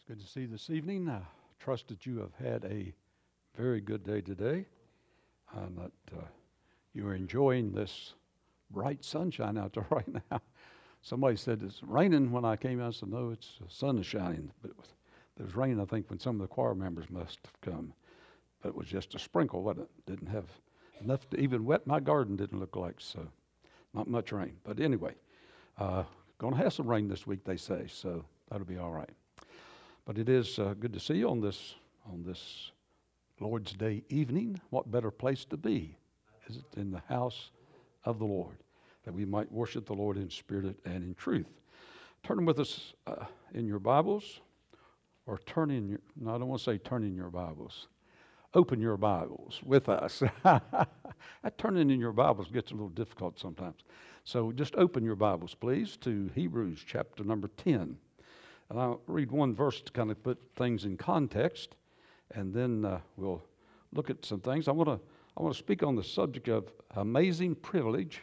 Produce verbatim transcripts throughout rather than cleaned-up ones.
Good to see you this evening. I trust that you have had a very good day today and that uh, you are enjoying this bright sunshine out there right now. Somebody said it's raining when I came out. I said, no, it's the sun is shining. But it was, there was rain, I think, when some of the choir members must have come. But it was just a sprinkle, wasn't it? Didn't have enough to even wet my garden, didn't look like, so not much rain. But anyway, uh, going to have some rain this week, they say, so that'll be all right. But it is uh, good to see you on this on this Lord's Day evening. What better place to be is it in the house of the Lord, that we might worship the Lord in spirit and in truth. Turn with us uh, in your Bibles, or turn in your, no, I don't want to say turn in your Bibles. Open your Bibles with us. That turning in your Bibles gets a little difficult sometimes. So just open your Bibles, please, to Hebrews chapter number ten. And I'll read one verse to kind of put things in context, and then uh, we'll look at some things. I want to I want to speak on the subject of amazing privilege,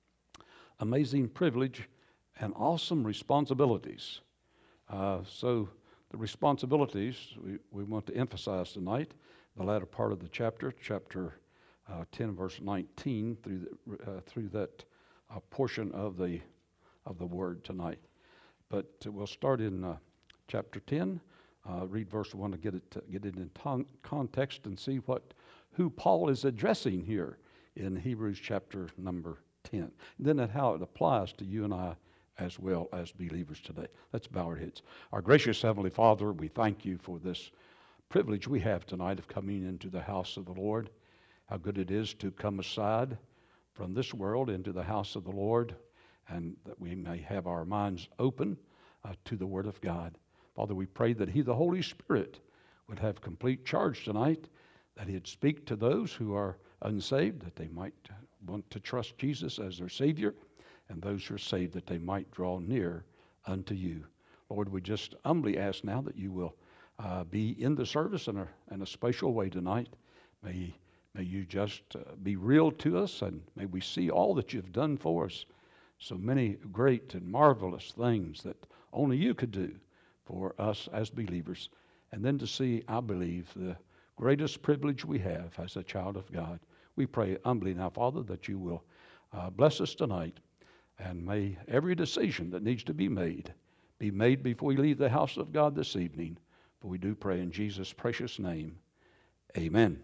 amazing privilege, and awesome responsibilities. Uh, so the responsibilities we, we want to emphasize tonight, the latter part of the chapter, chapter uh, ten, verse nineteen, through the, uh, through that uh, portion of the of the word tonight. But uh, we'll start in uh, chapter ten, uh, read verse one to get it to get it in ton- context and see what who Paul is addressing here in Hebrews chapter number ten. And then at how it applies to you and I as well as believers today. Let's bow our heads. Our gracious Heavenly Father, we thank you for this privilege we have tonight of coming into the house of the Lord. How good it is to come aside from this world into the house of the Lord, and that we may have our minds open uh, to the Word of God. Father, we pray that He, the Holy Spirit, would have complete charge tonight, that He'd speak to those who are unsaved, that they might want to trust Jesus as their Savior, and those who are saved, that they might draw near unto you. Lord, we just humbly ask now that you will uh, be in the service in a, in a special way tonight. May, may you just uh, be real to us, and may we see all that you've done for us. So many great and marvelous things that only you could do for us as believers. And then to see, I believe, the greatest privilege we have as a child of God. We pray humbly now, Father, that you will uh, bless us tonight. And may every decision that needs to be made be made before we leave the house of God this evening. For we do pray in Jesus' precious name. Amen.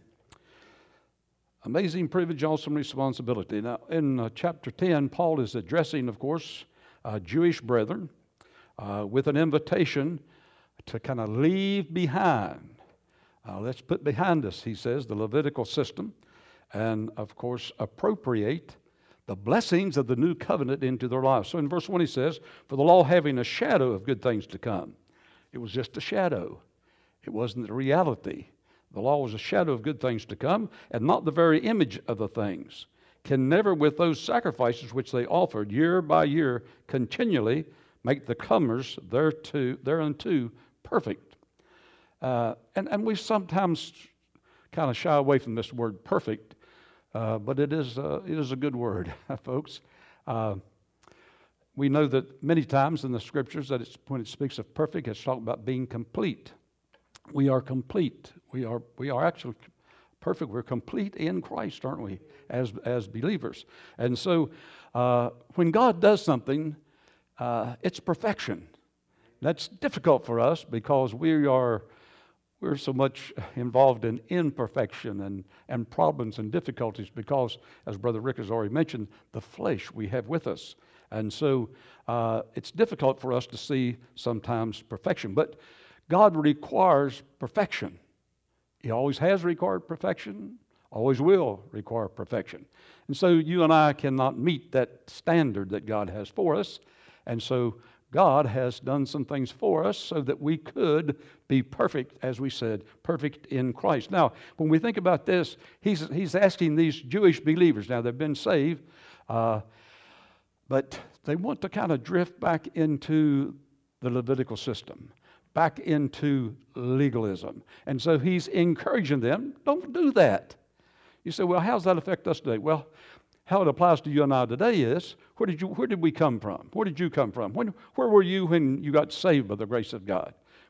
Amazing privilege, awesome responsibility. Now, in uh, chapter ten, Paul is addressing, of course, uh, Jewish brethren uh, with an invitation to kind of leave behind. Uh, let's put behind us, he says, the Levitical system, and, of course, appropriate the blessings of the new covenant into their lives. So in verse one he says, for the law having a shadow of good things to come. It was just a shadow. It wasn't the reality. The law was a shadow of good things to come, and not the very image of the things. Can never, with those sacrifices which they offered year by year, continually make the comers thereto, thereunto perfect. Uh, and, and we sometimes kind of shy away from this word perfect, uh, but it is, uh, it is a good word, folks. Uh, we know that many times in the Scriptures that it's, when it speaks of perfect, it's talking about being complete. We are complete. We are we are actually perfect. We're complete in Christ, aren't we, as as believers? And so uh, when God does something, uh, it's perfection. That's difficult for us because we are we're so much involved in imperfection and, and problems and difficulties because, as Brother Rick has already mentioned, the flesh we have with us. And so uh, it's difficult for us to see sometimes perfection. But God requires perfection. He always has required perfection, always will require perfection. And so you and I cannot meet that standard that God has for us. And so God has done some things for us so that we could be perfect, as we said, perfect in Christ. Now, when we think about this, he's, he's asking these Jewish believers, now they've been saved, uh, but they want to kind of drift back into the Levitical system, back into legalism. And so he's encouraging them, don't do that. You say, well, how does that affect us today? Well, how it applies to you and I today is, where did you, where did we come from? Where did you come from? When, where were you when you got saved by the grace of God?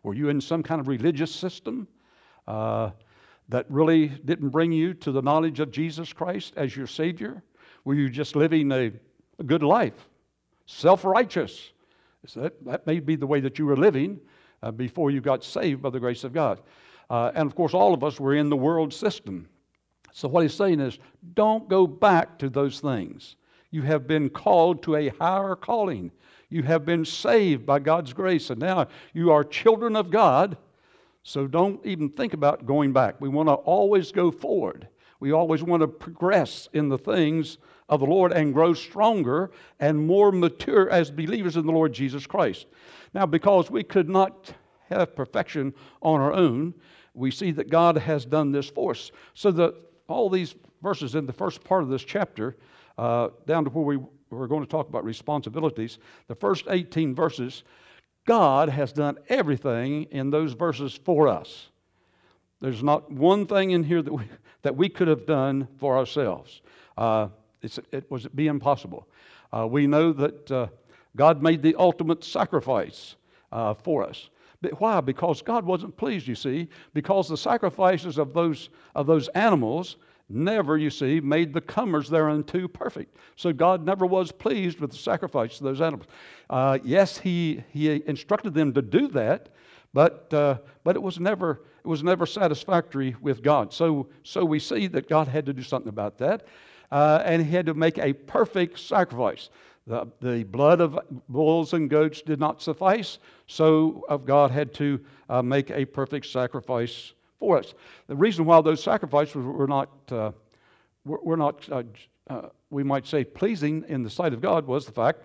Were you in some kind of religious system uh, that really didn't bring you to the knowledge of Jesus Christ as your Savior? Were you just living a, a good life, self-righteous? So that, that may be the way that you were living uh, before you got saved by the grace of God. Uh, and of course, all of us were in the world system. So what he's saying is, don't go back to those things. You have been called to a higher calling. You have been saved by God's grace, and now you are children of God. So don't even think about going back. We want to always go forward. We always want to progress in the things of the Lord and grow stronger and more mature as believers in the Lord Jesus Christ. Now, because we could not have perfection on our own, we see that God has done this for us. So that all these verses in the first part of this chapter, uh, down to where we, we're going to talk about responsibilities, the first eighteen verses, God has done everything in those verses for us. There's not one thing in here that we, that we could have done for ourselves. Uh, it's, it was be impossible. Uh, we know that uh, God made the ultimate sacrifice uh, for us. But why? Because God wasn't pleased, you see, because the sacrifices of those of those animals never, you see, made the comers thereunto perfect. So God never was pleased with the sacrifice of those animals. Uh, yes, he he instructed them to do that, but uh, but it was never it was never satisfactory with God. So so we see that God had to do something about that, uh, and He had to make a perfect sacrifice. The, the blood of bulls and goats did not suffice, so of God had to uh, make a perfect sacrifice for us. The reason why those sacrifices were not, uh, were, were not uh, uh, we might say, pleasing in the sight of God was the fact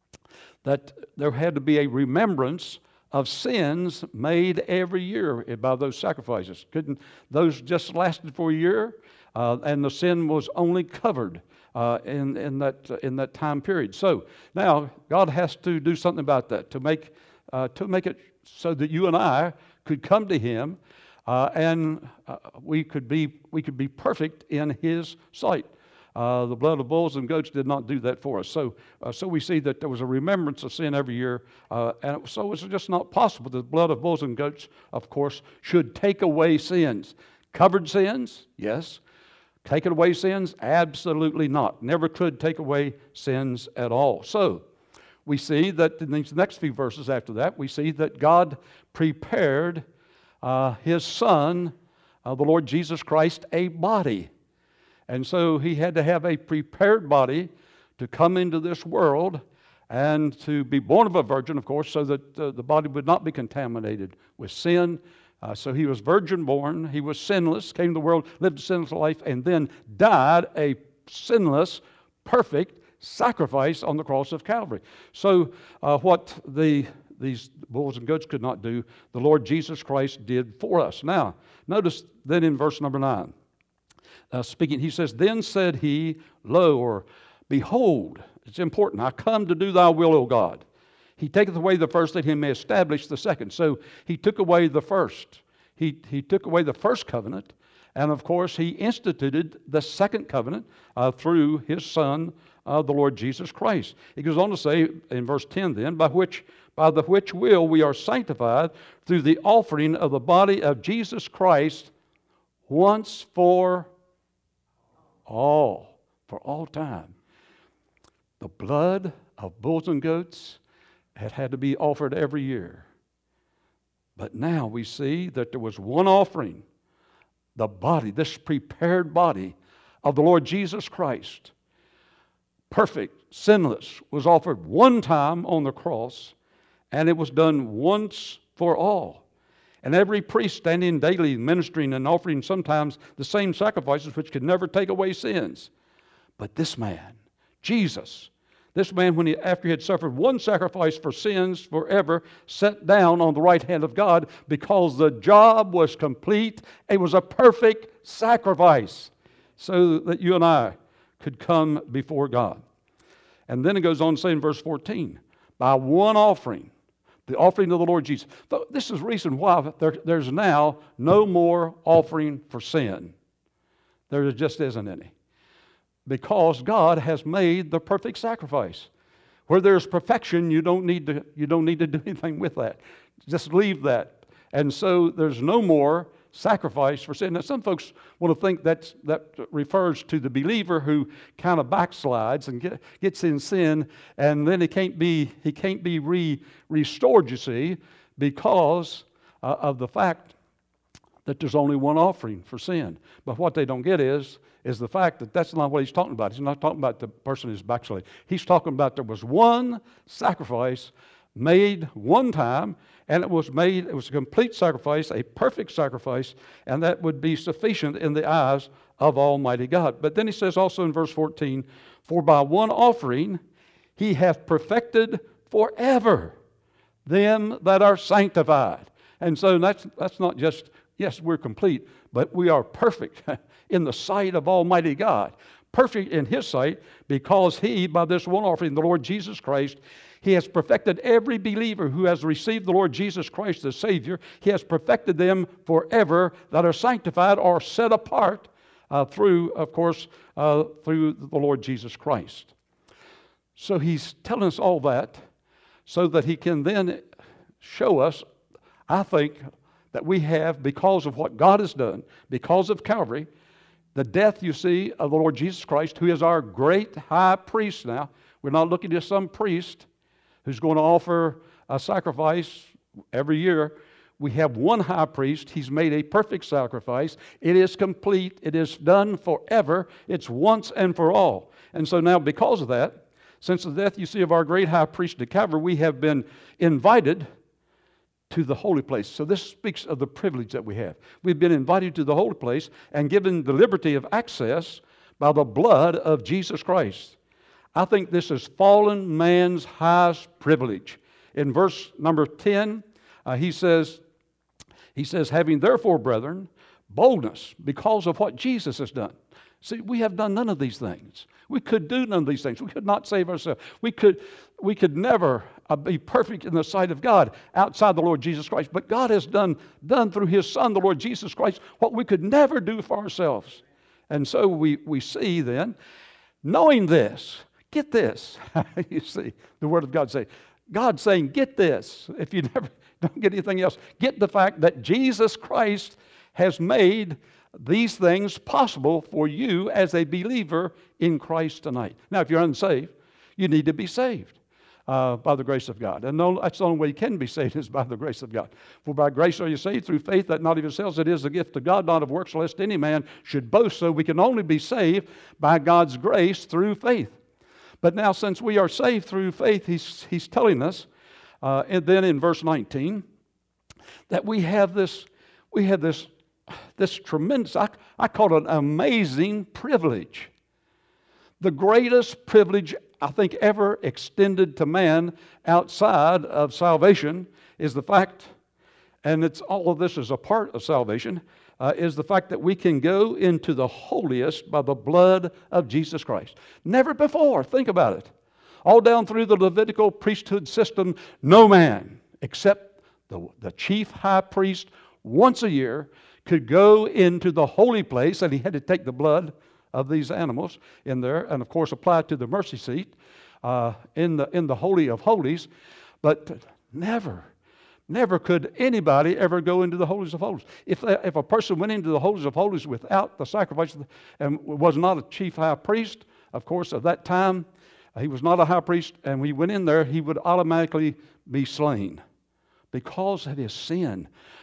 that there had to be a remembrance of sins made every year by those sacrifices. Couldn't those just lasted for a year, uh, and the sin was only covered Uh, in, in, that, uh, in that time period. So now God has to do something about that to make, uh, to make it so that you and I could come to Him uh, and uh, we, could be, we could be perfect in His sight. Uh, the blood of bulls and goats did not do that for us. So, uh, so we see that there was a remembrance of sin every year. Uh, and so it's just not possible that the blood of bulls and goats, of course, should take away sins. Covered sins? Yes. Taken away sins? Absolutely not. Never could take away sins at all. So, we see that in these next few verses after that, we see that God prepared uh, His Son, uh, the Lord Jesus Christ, a body. And so He had to have a prepared body to come into this world and to be born of a virgin, of course, so that uh, the body would not be contaminated with sin. Uh, so He was virgin born, He was sinless, came to the world, lived a sinless life, and then died a sinless, perfect sacrifice on the cross of Calvary. So uh, what the these bulls and goats could not do, the Lord Jesus Christ did for us. Now, notice then in verse number nine, uh, speaking, He says, "Then said He, Lo," or "Behold," it's important, "I come to do Thy will, O God. He taketh away the first that He may establish the second." So He took away the first. He, he took away the first covenant. And of course, He instituted the second covenant uh, through His Son, uh, the Lord Jesus Christ. He goes on to say in verse ten then, by which, by the which will we are sanctified through the offering of the body of Jesus Christ once for all, for all time. The blood of bulls and goats had had to be offered every year. But now we see that there was one offering, the body, this prepared body of the Lord Jesus Christ, perfect, sinless, was offered one time on the cross, and it was done once for all. And every priest standing daily ministering and offering sometimes the same sacrifices which could never take away sins. But this man, Jesus, This man, when he, after he had suffered one sacrifice for sins forever, sat down on the right hand of God because the job was complete. It was a perfect sacrifice so that you and I could come before God. And then it goes on to say in verse fourteen, by one offering, the offering of the Lord Jesus. This is the reason why there, there's now no more offering for sin. There just isn't any. Because God has made the perfect sacrifice. Where there's perfection, you don't need to, you don't need to do anything with that. Just leave that. And so there's no more sacrifice for sin. Now, some folks want to think that's, that refers to the believer who kind of backslides and get, gets in sin, and then he can't be, he can't be re, restored, you see, because uh, of the fact that there's only one offering for sin. But what they don't get is, is the fact that that's not what he's talking about. He's not talking about the person who's backsliding. He's talking about there was one sacrifice made one time, and it was made, it was a complete sacrifice, a perfect sacrifice, and that would be sufficient in the eyes of Almighty God. But then he says also in verse fourteen, for by one offering he hath perfected forever them that are sanctified. And so that's, that's not just, yes, we're complete, but we are perfect in the sight of Almighty God. Perfect in His sight, because He, by this one offering, the Lord Jesus Christ, He has perfected every believer who has received the Lord Jesus Christ as Savior. He has perfected them forever that are sanctified or set apart uh, through, of course, uh, through the Lord Jesus Christ. So He's telling us all that so that He can then show us, I think, that we have, because of what God has done, because of Calvary, the death, you see, of the Lord Jesus Christ, who is our great high priest now. We're not looking at some priest who's going to offer a sacrifice every year. We have one high priest. He's made a perfect sacrifice. It is complete. It is done forever. It's once and for all. And so now, because of that, since the death, you see, of our great high priest at Calvary, we have been invited to the holy place. So this speaks of the privilege that we have. We've been invited to the holy place and given the liberty of access by the blood of Jesus Christ. I think this is fallen man's highest privilege. In verse number ten, uh, he says, he says, having therefore, brethren, boldness because of what Jesus has done. See, we have done none of these things. We could do none of these things. We could not save ourselves. We could, we could never uh, be perfect in the sight of God outside the Lord Jesus Christ. But God has done, done through His Son, the Lord Jesus Christ, what we could never do for ourselves. And so we, we see then, knowing this, get this. You see, the Word of God say, God saying, get this. If you never don't get anything else, get the fact that Jesus Christ has made these things possible for you as a believer in Christ tonight. Now, if you're unsaved, you need to be saved uh, by the grace of God. And no, that's the only way you can be saved is by the grace of God. For by grace are you saved through faith, that not of yourselves, it is the gift of God, not of works, lest any man should boast. So we can only be saved by God's grace through faith. But now, since we are saved through faith, He's, he's telling us, uh, and then in verse nineteen, that we have this, we have this This tremendous, I, I call it an amazing privilege. The greatest privilege, I think, ever extended to man outside of salvation is the fact, and it's all of this is a part of salvation, uh, is the fact that we can go into the holiest by the blood of Jesus Christ. Never before, think about it. All down through the Levitical priesthood system, no man except the, the chief high priest once a year could go into the holy place, and he had to take the blood of these animals in there, and of course apply it to the mercy seat uh, in the in the Holy of Holies. But never, never could anybody ever go into the Holies of Holies. If if a person went into the Holies of Holies without the sacrifice and was not a chief high priest, of course, at that time, he was not a high priest, and when he went in there, he would automatically be slain because of his sin.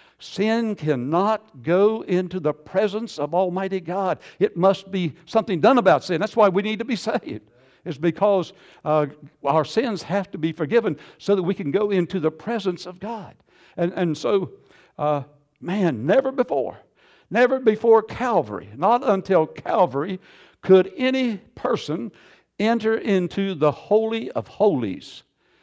Sin cannot go into the presence of Almighty God. It must be something done about sin. That's why we need to be saved. It's because uh, our sins have to be forgiven so that we can go into the presence of God. And, and so, uh, man, never before, never before Calvary, not until Calvary, could any person enter into the Holy of Holies.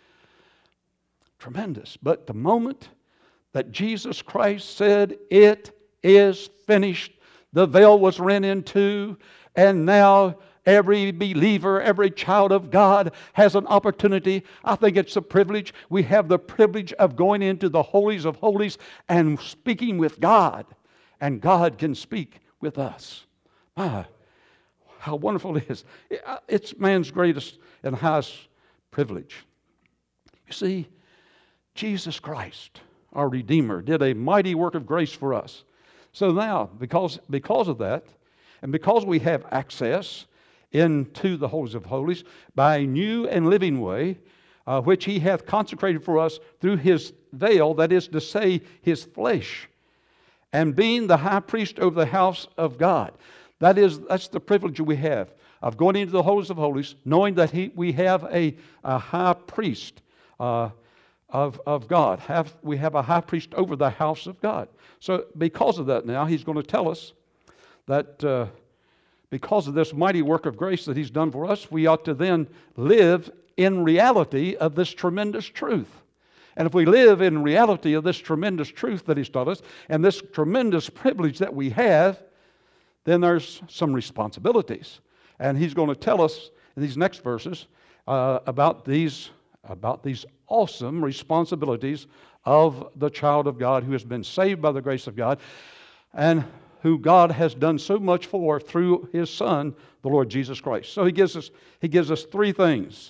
Tremendous. But the moment that Jesus Christ said, it is finished, the veil was rent in two, and now every believer, every child of God has an opportunity. I think it's a privilege. We have the privilege of going into the holies of holies and speaking with God, and God can speak with us. Ah, how wonderful it is. It's man's greatest and highest privilege. You see, Jesus Christ, our Redeemer, did a mighty work of grace for us. So now, because, because of that, and because we have access into the holies of holies by a new and living way, uh, which he hath consecrated for us through his veil, that is to say, his flesh, and being the high priest over the house of God. That is, that's the privilege we have of going into the holies of holies, knowing that he, we have a, a high priest uh, of, of God. Have, we have a high priest over the house of God. So because of that now, he's going to tell us that uh, because of this mighty work of grace that he's done for us, we ought to then live in reality of this tremendous truth. And if we live in reality of this tremendous truth that he's taught us, and this tremendous privilege that we have, then there's some responsibilities. And he's going to tell us in these next verses uh, about these about these awesome responsibilities of the child of God who has been saved by the grace of God and who God has done so much for through his Son, the Lord Jesus Christ. So he gives us he gives us three things.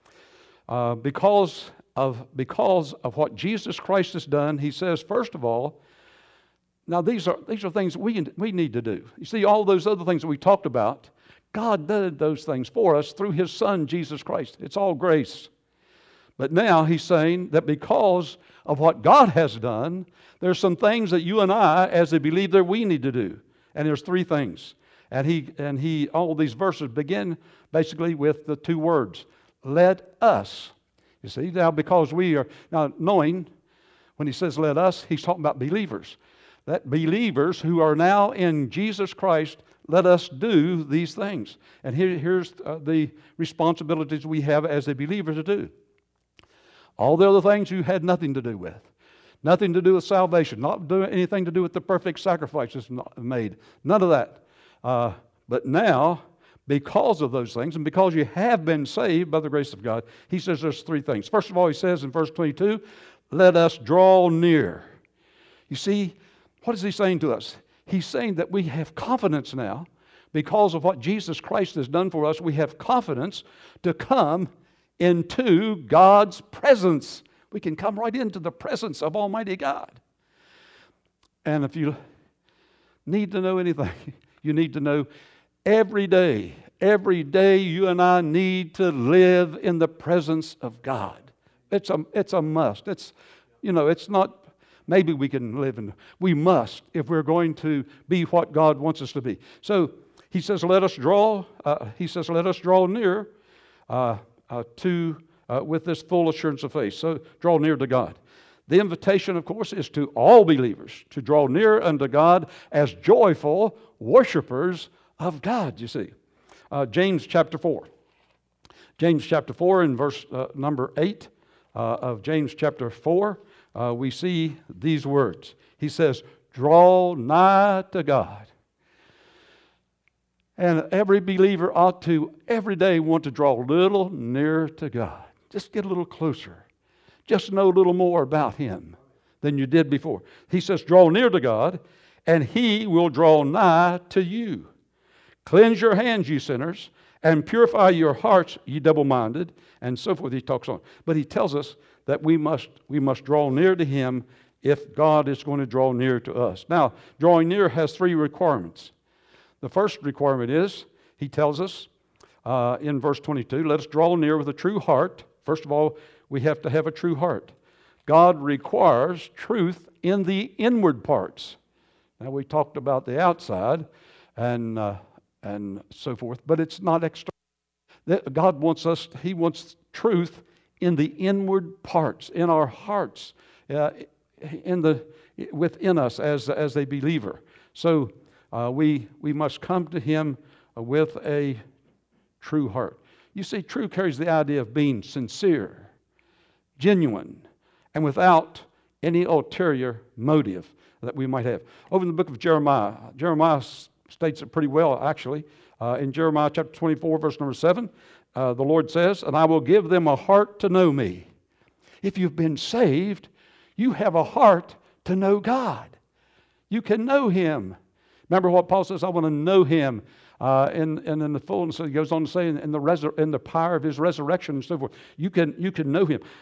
Uh, because of because of what Jesus Christ has done, he says, first of all, now these are these are things we we need to do. You see, all those other things that we talked about, God did those things for us through his Son, Jesus Christ. It's all grace. But now he's saying that because of what God has done, there's some things that you and I, as a believer, we need to do. And there's three things. And he and he all these verses begin basically with the two words, let us. You see, now because we are now knowing when he says let us, he's talking about believers. That believers who are now in Jesus Christ, let us do these things. And here, here's uh, the responsibilities we have as a believer to do. All the other things you had nothing to do with. Nothing to do with salvation. Not doing anything to do with the perfect sacrifices made. None of that. Uh, but now, because of those things, and because you have been saved by the grace of God, he says there's three things. First of all, he says in verse twenty-two, let us draw near. You see, what is he saying to us? He's saying that we have confidence now, because of what Jesus Christ has done for us, we have confidence to come into God's presence. We can come right into the presence of Almighty God. And if you need to know anything, you need to know every day, every day you and I need to live in the presence of God. It's a, it's a must. It's, you know, it's not, maybe we can live in, we must if we're going to be what God wants us to be. So he says, let us draw, uh, he says, let us draw near uh, uh, to, uh, with this full assurance of faith. So draw near to God. The invitation, of course, is to all believers to draw near unto God as joyful worshipers of God, you see. Uh, James chapter four. James chapter four in verse uh, number eight uh, of James chapter four, uh, we see these words. He says, draw nigh to God. And every believer ought to every day want to draw a little nearer to God. Just get a little closer. Just know a little more about Him than you did before. He says, draw near to God, and He will draw nigh to you. Cleanse your hands, you sinners, and purify your hearts, ye double-minded, and so forth. He talks on. But he tells us that we must, we must draw near to Him if God is going to draw near to us. Now, drawing near has three requirements. The first requirement is, he tells us uh, in verse twenty-two, let us draw near with a true heart. First of all, we have to have a true heart. God requires truth in the inward parts. Now, we talked about the outside and uh, and so forth, but it's not external. God wants us, He wants truth in the inward parts, in our hearts, uh, in the within us as, as a believer. So uh, we, we must come to Him with a true heart. You see, true carries the idea of being sincere, genuine, and without any ulterior motive that we might have. Over in the book of Jeremiah, Jeremiah states it pretty well, actually. Uh, in Jeremiah chapter twenty-four, verse number seven, uh, the Lord says, and I will give them a heart to know me. If you've been saved, you have a heart to know God. You can know Him. Remember what Paul says, I want to know Him. Uh, and, and in the fullness, he goes on to say, in, in, the resur- in the power of His resurrection and so forth, you can, you can know Him.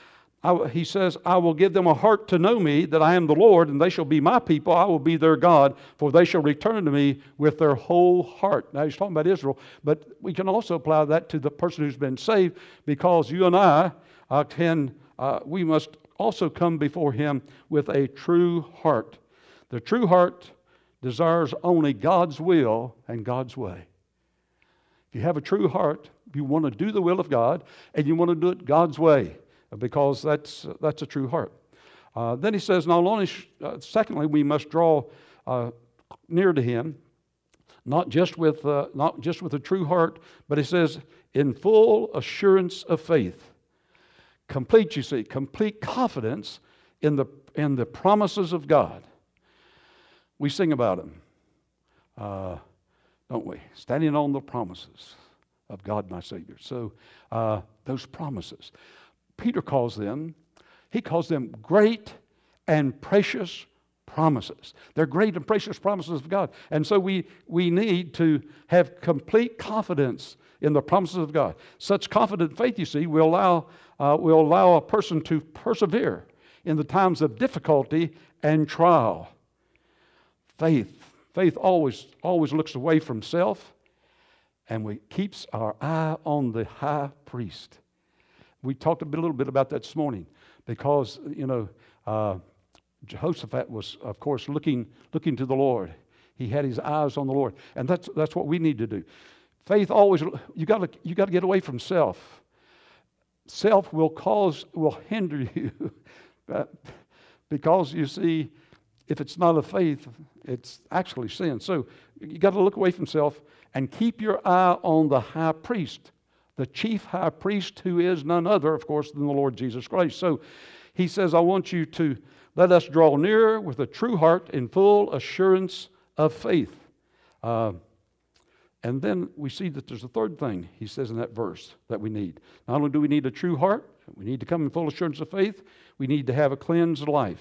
I, he says, I will give them a heart to know me, that I am the Lord, and they shall be my people. I will be their God, for they shall return to me with their whole heart. Now, he's talking about Israel, but we can also apply that to the person who's been saved, because you and I uh, can, uh, we must also come before Him with a true heart. The true heart desires only God's will and God's way. If you have a true heart, you want to do the will of God, and you want to do it God's way, because that's that's a true heart. Uh, then he says, not only, uh, secondly, we must draw uh, near to Him, not just with uh, not just with a true heart, but he says, in full assurance of faith. Complete, you see, complete confidence in the in the promises of God. We sing about them, uh, don't we? Standing on the promises of God, my Savior. So uh, those promises. Peter calls them, he calls them great and precious promises. They're great and precious promises of God. And so we, we need to have complete confidence in the promises of God. Such confident faith, you see, will allow, uh, will allow a person to persevere in the times of difficulty and trial. Faith. Faith always, always looks away from self, and we keeps our eye on the high priest. We talked a, bit, a little bit about that this morning, because, you know, uh, Jehoshaphat was, of course, looking looking to the Lord. He had his eyes on the Lord, and that's that's what we need to do. Faith always, you got to you got to get away from self. Self will cause will hinder you, because you see, if it's not a faith, it's actually sin. So you got to look away from self and keep your eye on the high priest, the chief high priest, who is none other, of course, than the Lord Jesus Christ. So he says, I want you to let us draw near with a true heart in full assurance of faith. Uh, and then we see that there's a third thing he says in that verse that we need. Not only do we need a true heart, we need to come in full assurance of faith, we need to have a cleansed life.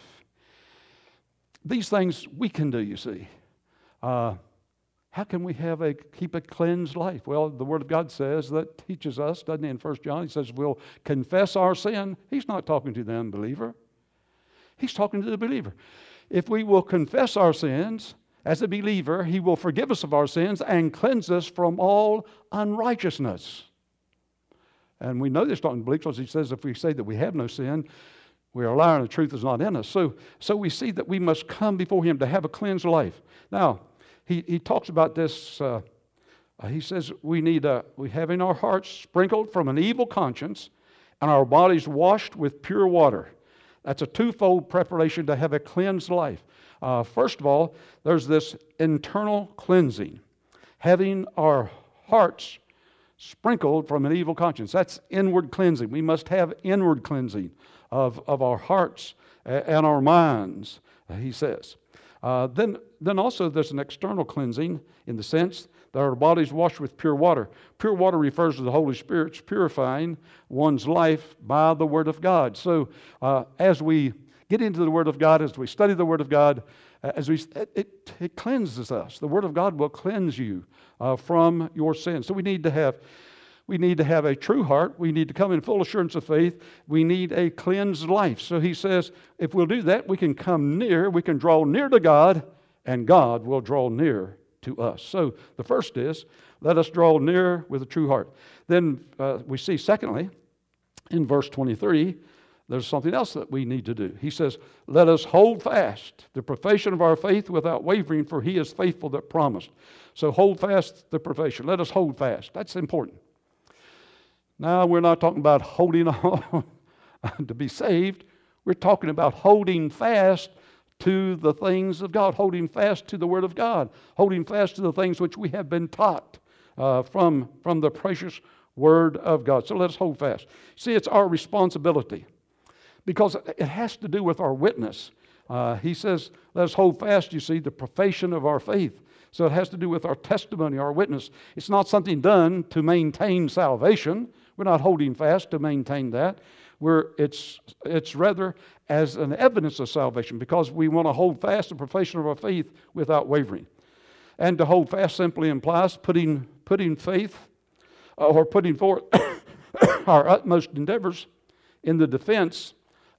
These things we can do, you see. Uh, How can we have a keep a cleansed life? Well, the Word of God says, that teaches us, doesn't it, in First John? He says we'll confess our sin. He's not talking to the unbeliever. He's talking to the believer. If we will confess our sins as a believer, He will forgive us of our sins and cleanse us from all unrighteousness. And we know this talking to believers, because He says if we say that we have no sin, we are a liar and the truth is not in us. So, so we see that we must come before Him to have a cleansed life. Now, He, he talks about this, uh, uh, he says we need, uh, we having our hearts sprinkled from an evil conscience and our bodies washed with pure water. That's a twofold preparation to have a cleansed life. Uh, first of all, there's this internal cleansing, having our hearts sprinkled from an evil conscience. That's inward cleansing. We must have inward cleansing of, of our hearts and our minds, uh, he says. Uh, then, then also there's an external cleansing in the sense that our bodies washed with pure water. Pure water refers to the Holy Spirit purifying one's life by the Word of God. So uh, as we get into the Word of God, as we study the Word of God, uh, as we it, it, it cleanses us. The Word of God will cleanse you uh, from your sins. So we need to have we need to have a true heart. We need to come in full assurance of faith. We need a cleansed life. So he says, if we'll do that, we can come near, we can draw near to God, and God will draw near to us. So the first is, let us draw near with a true heart. Then uh, we see, secondly, in verse twenty-three, there's something else that we need to do. He says, let us hold fast the profession of our faith without wavering, for He is faithful that promised. So hold fast the profession. Let us hold fast. That's important. Now, we're not talking about holding on to be saved. We're talking about holding fast to the things of God, holding fast to the Word of God, holding fast to the things which we have been taught uh, from, from the precious Word of God. So let us hold fast. See, it's our responsibility, because it has to do with our witness. Uh, he says, let us hold fast, you see, the profession of our faith. So it has to do with our testimony, our witness. It's not something done to maintain salvation. We're not holding fast to maintain that. We're, it's, it's rather as an evidence of salvation, because we want to hold fast the profession of our faith without wavering. And to hold fast simply implies putting, putting faith uh, or putting forth our utmost endeavors in the defense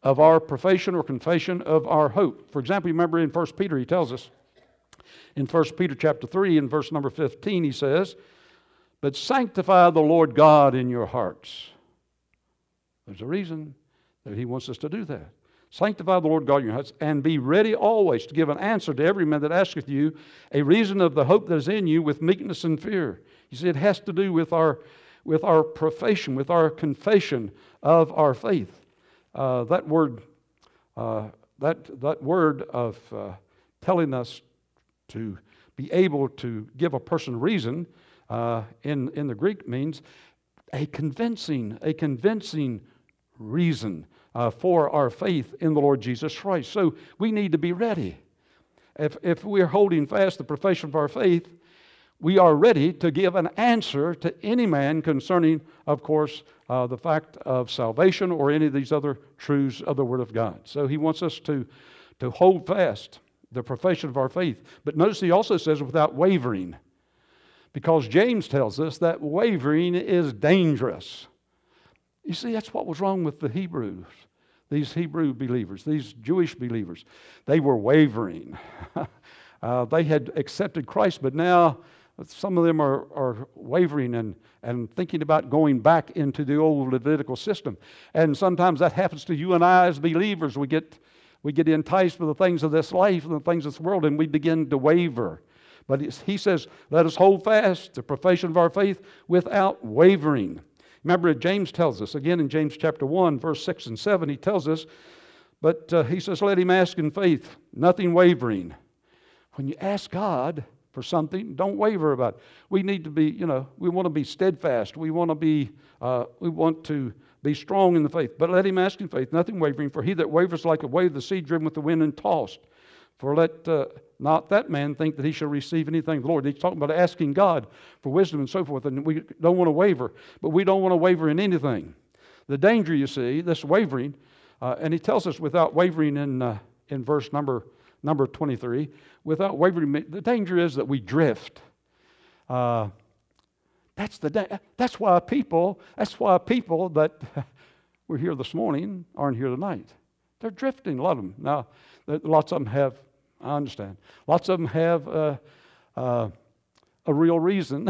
of our profession or confession of our hope. For example, you remember in First Peter, he tells us, in First Peter chapter three, in verse number fifteen, he says, "But sanctify the Lord God in your hearts." There's a reason that he wants us to do that. Sanctify the Lord God in your hearts, and be ready always to give an answer to every man that asketh you a reason of the hope that is in you with meekness and fear. You see, it has to do with our, with our profession, with our confession of our faith. Uh, that word, uh, that that word of uh, telling us to be able to give a person reason uh, in in the Greek means a convincing, a convincing reason uh, for our faith in the Lord Jesus Christ. So we need to be ready. If if we're holding fast the profession of our faith, we are ready to give an answer to any man concerning, of course, uh, the fact of salvation or any of these other truths of the Word of God. So he wants us to, to hold fast the profession of our faith. But notice he also says without wavering, because James tells us that wavering is dangerous. You see, that's what was wrong with the Hebrews, these Hebrew believers, these Jewish believers. They were wavering. uh, they had accepted Christ, but now some of them are, are wavering and, and thinking about going back into the old Levitical system. And sometimes that happens to you and I as believers. We get, we get enticed with the things of this life and the things of this world, and we begin to waver. But he says, let us hold fast the profession of our faith without wavering. Remember, James tells us, again in James chapter one, verse six and seven, he tells us, but uh, he says, let him ask in faith, nothing wavering. When you ask God for something, don't waver about it. We need to be, you know, we want to be steadfast. We want to be, uh, we want to be strong in the faith. But let him ask in faith, nothing wavering. For he that wavers like a wave of the sea driven with the wind and tossed. For let uh, not that man think that he shall receive anything of the Lord. He's talking about asking God for wisdom and so forth. And we don't want to waver. But we don't want to waver in anything. The danger, you see, this wavering, uh, and he tells us without wavering in uh, in verse number Number twenty-three, without wavering, the danger is that we drift. Uh, that's the da- that's why people that's why people that were here this morning aren't here tonight. They're drifting. A lot of them. Now, lots of them have. I understand. Lots of them have uh, uh, a real reason.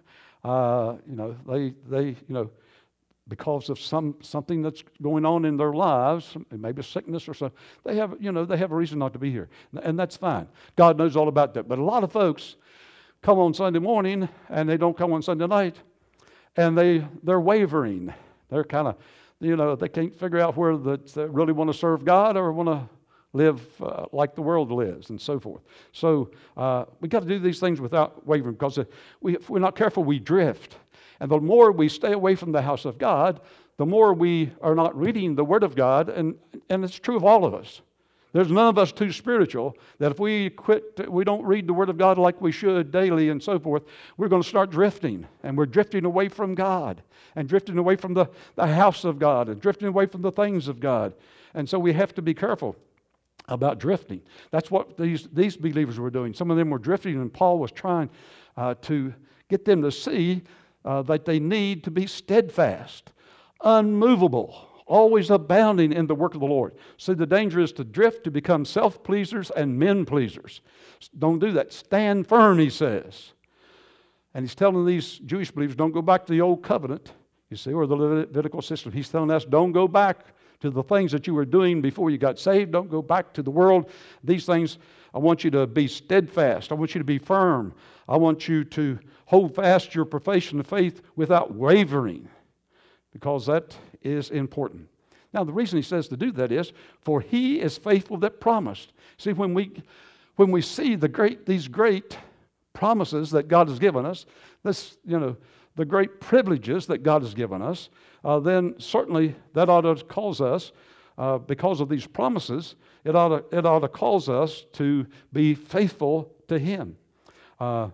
uh, you know, they they you know. because of some something that's going on in their lives, maybe sickness or something, they have, you know, they have a reason not to be here. And that's fine. God knows all about that. But a lot of folks come on Sunday morning and they don't come on Sunday night, and they, they're wavering. They're kind of, you know, they can't figure out where they really want to serve God or want to live uh, like the world lives and so forth. So uh, we got to do these things without wavering, because if, we, if we're not careful, we drift. And the more we stay away from the house of God, the more we are not reading the Word of God, and, and it's true of all of us. There's none of us too spiritual that if we quit, we don't read the Word of God like we should daily and so forth, we're going to start drifting. And we're drifting away from God, and drifting away from the, the house of God, and drifting away from the things of God. And so we have to be careful about drifting. That's what these, these believers were doing. Some of them were drifting, and Paul was trying uh, to get them to see Uh, that they need to be steadfast, unmovable, always abounding in the work of the Lord. See, the danger is to drift, to become self-pleasers and men-pleasers. Don't do that. Stand firm, he says. And he's telling these Jewish believers, don't go back to the old covenant, you see, or the Levitical system. He's telling us, don't go back to the things that you were doing before you got saved. Don't go back to the world. These things, I want you to be steadfast. I want you to be firm. I want you to hold fast your profession of faith without wavering, because that is important. Now, the reason he says to do that is, for he is faithful that promised. See, when we when we see the great these great promises that God has given us, this, you know, the great privileges that God has given us, uh, then certainly that ought to cause us, uh, because of these promises, it ought to, it ought to cause us to be faithful to him. Uh,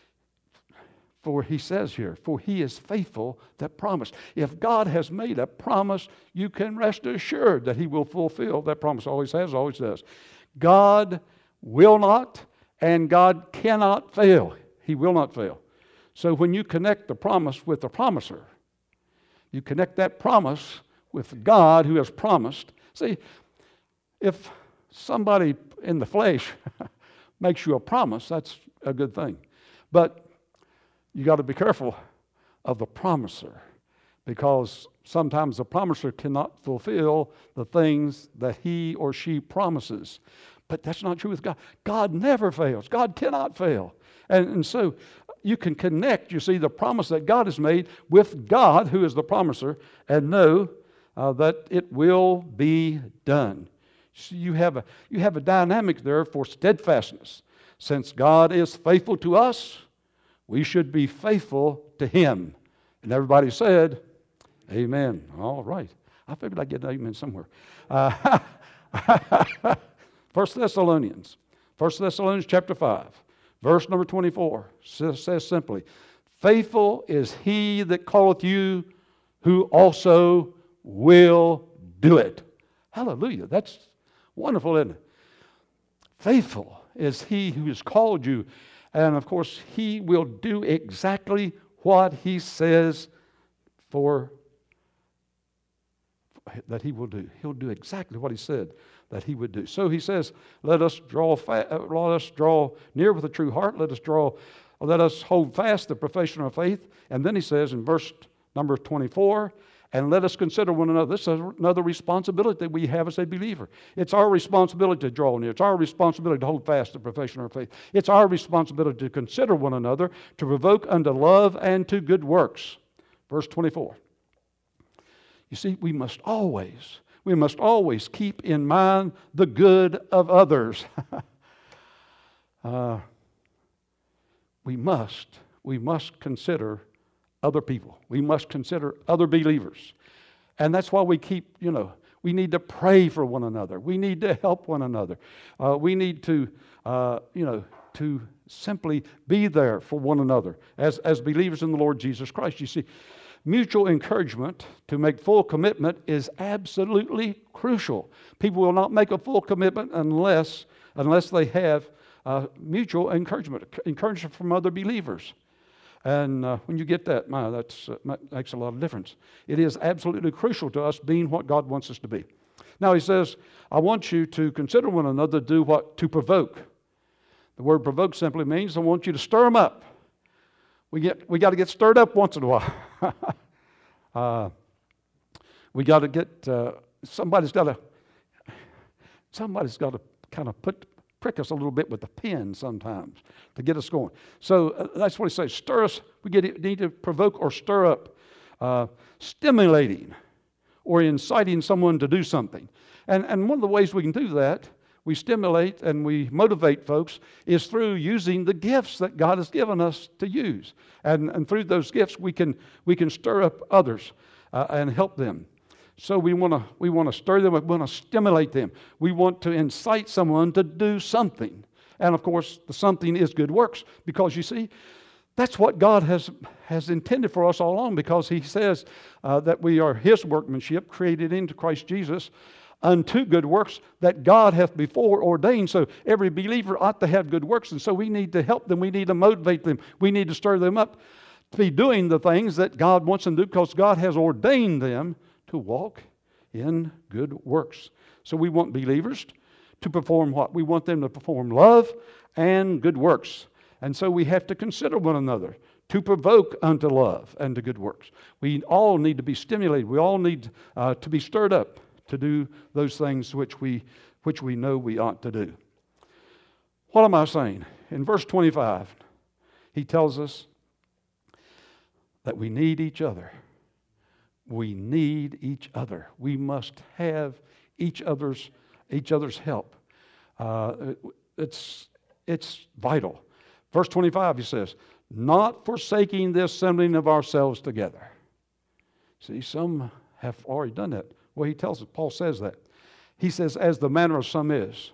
For he says here, for he is faithful that promised. If God has made a promise, you can rest assured that he will fulfill that promise. Always has, always does. God will not and God cannot fail. He will not fail. So when you connect the promise with the promiser, you connect that promise with God who has promised, See, if somebody in the flesh makes you a promise, that's a good thing. But you got to be careful of the promiser, because sometimes the promiser cannot fulfill the things that he or she promises. But that's not true with God. God never fails. God cannot fail. And, and so you can connect, you see, the promise that God has made with God, who is the promiser, and know uh, that it will be done. So you have a, you have a dynamic there for steadfastness. Since God is faithful to us, we should be faithful to Him. And everybody said, amen. All right. I figured I'd get an amen somewhere. Uh, First Thessalonians. First Thessalonians chapter five. Verse number twenty-four says, says simply, faithful is He that calleth you, who also will do it. Hallelujah. That's wonderful, isn't it? Faithful is He who has called you. And of course, He will do exactly what He says for that He will do. He'll do exactly what He said that He would do. So He says, let us draw fa- let us draw near with a true heart. Let us draw, let us hold fast the profession of faith. And then He says in verse number twenty-four, and let us consider one another. This is another responsibility that we have as a believer. It's our responsibility to draw near. It's our responsibility to hold fast the profession of our faith. It's our responsibility to consider one another, to provoke unto love and to good works. Verse twenty-four. You see, we must always, we must always keep in mind the good of others. uh, we must, we must consider other people. We must consider other believers. And that's why we keep, you know, we need to pray for one another. We need to help one another. Uh, we need to, uh, you know, to simply be there for one another as, as believers in the Lord Jesus Christ. You see, mutual encouragement to make full commitment is absolutely crucial. People will not make a full commitment unless, unless they have uh, mutual encouragement, encouragement from other believers. And uh, when you get that, my, that's, uh, that makes a lot of difference. It is absolutely crucial to us being what God wants us to be. Now He says, I want you to consider one another, do what? To provoke. The word provoke simply means I want you to stir them up. We get we got to get stirred up once in a while. uh, we got to get uh, somebody's got to somebody's got to kind of put prick us a little bit with the pen sometimes to get us going. So uh, that's what He says. Stir us. We get need to provoke or stir up, uh, stimulating or inciting someone to do something. And and one of the ways we can do that, we stimulate and we motivate folks, is through using the gifts that God has given us to use. And, and through those gifts, we can we can stir up others uh, and help them. So we want to we want to stir them, we want to stimulate them. We want to incite someone to do something. And of course, the something is good works, because you see, that's what God has, has intended for us all along, because He says uh, that we are His workmanship, created into Christ Jesus, unto good works that God hath before ordained. So every believer ought to have good works, and so we need to help them. We need to motivate them. We need to stir them up to be doing the things that God wants them to do, because God has ordained them to walk in good works. So we want believers to perform what? We want them to perform love and good works. And so we have to consider one another to provoke unto love and to good works. We all need to be stimulated. We all need uh, to be stirred up to do those things which we which we know we ought to do. What am I saying? In verse twenty-five, he tells us that we need each other. We need each other. We must have each other's each other's help. Uh, it's it's vital. Verse twenty-five, he says, not forsaking the assembling of ourselves together. See, some have already done that. Well, he tells us, Paul says that. He says, as the manner of some is,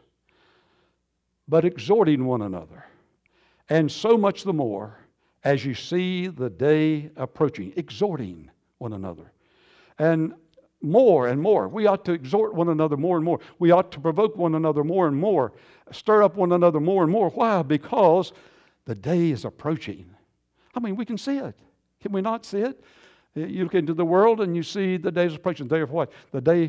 but exhorting one another, and so much the more as you see the day approaching. Exhorting one another. And more and more. We ought to exhort one another more and more. We ought to provoke one another more and more. Stir up one another more and more. Why? Because the day is approaching. I mean, we can see it. Can we not see it? You look into the world and you see the days approaching. The day of what? The day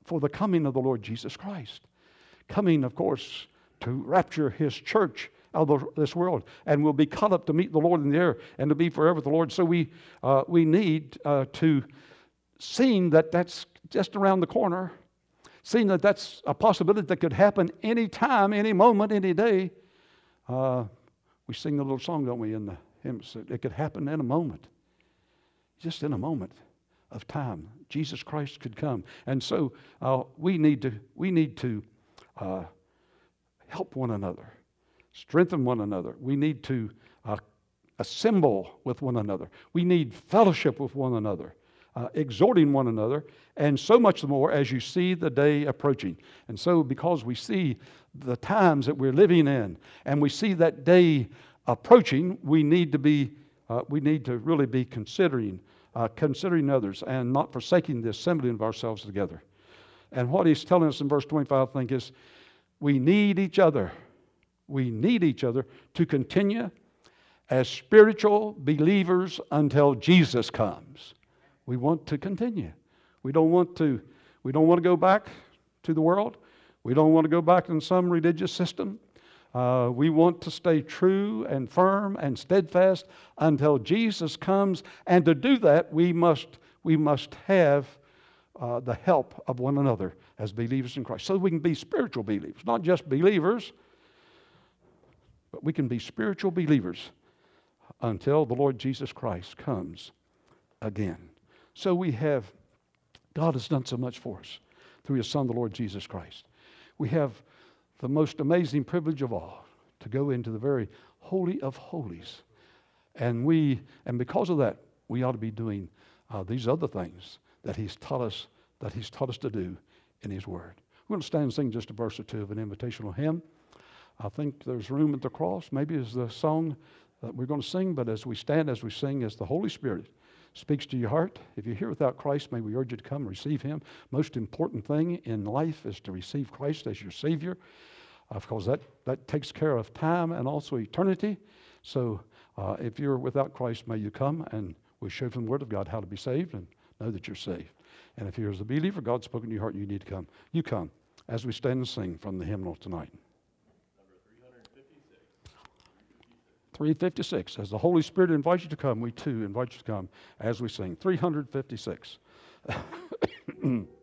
for the coming of the Lord Jesus Christ. Coming, of course, to rapture His church out of this world, and we'll be caught up to meet the Lord in the air and to be forever with the Lord. So we uh, we need uh, to, seeing that that's just around the corner, seeing that that's a possibility that could happen any time, any moment, any day. Uh, we sing the little song, don't we, in the hymns? It could happen in a moment, just in a moment of time. Jesus Christ could come, and so uh, we need to we need to uh, help one another. Strengthen one another. We need to uh, assemble with one another. We need fellowship with one another, uh, exhorting one another, and so much more as you see the day approaching. And so because we see the times that we're living in, and we see that day approaching, we need to be, uh, we need to really be considering, uh, considering others, and not forsaking the assembling of ourselves together. And what he's telling us in verse twenty-five, I think, is we need each other. We need each other to continue as spiritual believers until Jesus comes. We want to continue. We don't want to, we don't want to go back to the world. We don't want to go back in some religious system. Uh, we want to stay true and firm and steadfast until Jesus comes. And to do that, we must, we must have uh, the help of one another as believers in Christ. So we can be spiritual believers, not just believers, but we can be spiritual believers until the Lord Jesus Christ comes again. So we have, God has done so much for us through His Son, the Lord Jesus Christ. We have the most amazing privilege of all to go into the very holy of holies. And we, and because of that, we ought to be doing uh, these other things that He's taught us, that He's taught us to do in His Word. We're going to stand and sing just a verse or two of an invitational hymn. I think there's room at the cross, maybe is the song that we're going to sing, but as we stand, as we sing, as the Holy Spirit speaks to your heart, if you're here without Christ, may we urge you to come and receive Him. Most important thing in life is to receive Christ as your Savior, uh, because that, that takes care of time and also eternity. So uh, if you're without Christ, may you come, and we'll show you from the Word of God how to be saved and know that you're saved. And if you're as a believer, God's spoken to your heart, you need to come. You come as we stand and sing from the hymnal tonight. three fifty-six. As the Holy Spirit invites you to come, we too invite you to come as we sing. three fifty-six.